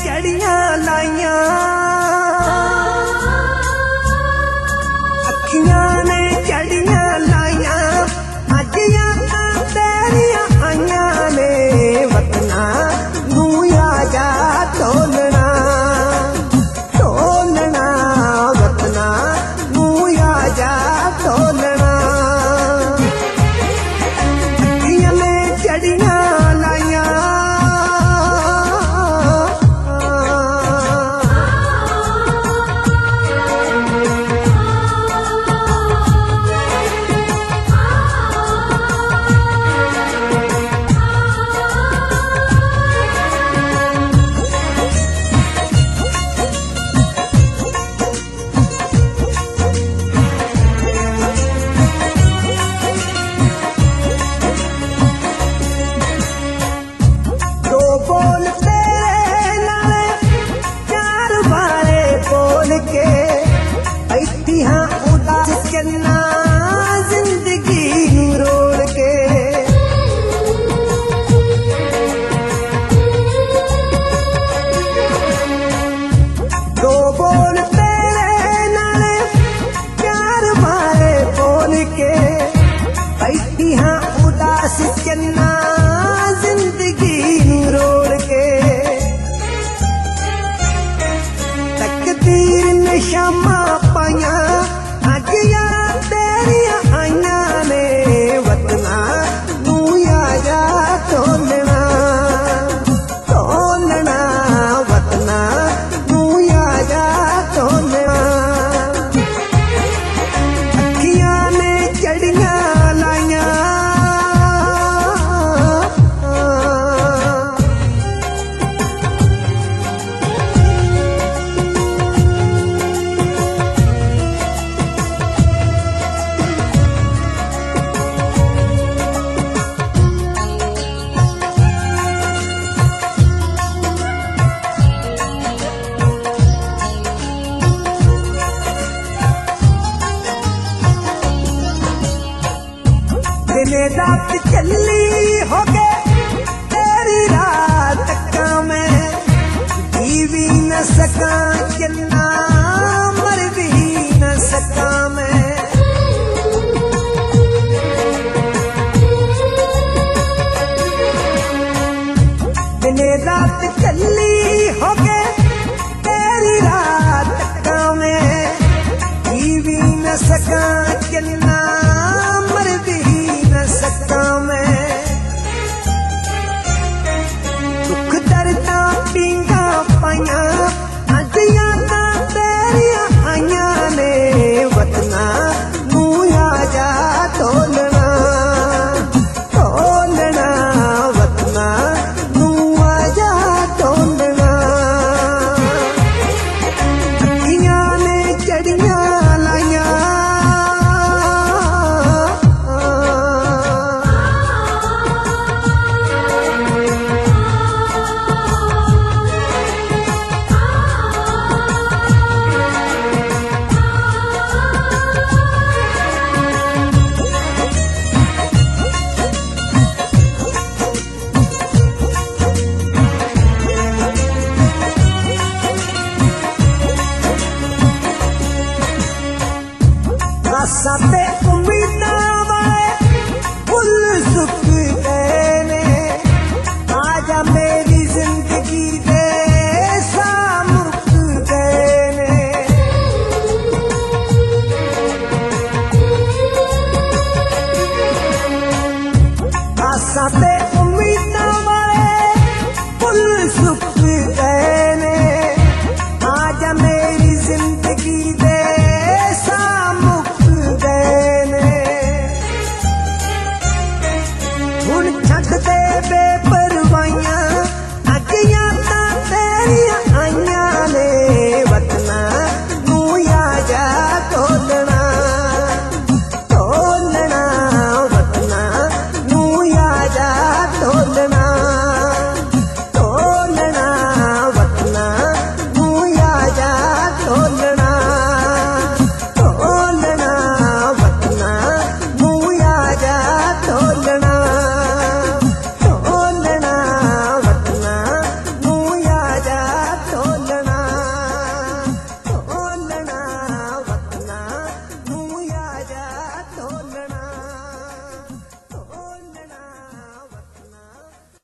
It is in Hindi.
चढ़िया लाइया, अखियां ने चढ़िया लाइया, अज यादां तेरिया आइया ने वतना नू आजा ढोलना, ढोलना वतना नू आजा ढोलना। अखियां ने चढ़िया लाइया, बोल तेरे नाले चार बारे बोल के ऐती हाँ उदास चलना जिंदगी नू रोड़ के। दो बोल तेरे नाले चार बारे बोल के ऐती हाँ उदास चलना जिंदगी नू रोड़ के। तकदीर ने शामा पाइया, अज यार तेरिया आइया ने वतना नू आजा ढोलना, ढोलना वतना नू आजा ढोलना। अखियां ने चढ़िया लाइया, दिन रात चली हो गए तेरी रात का, मैं जी भी न सका चलना मर भी न सका मैं। दिन रात चली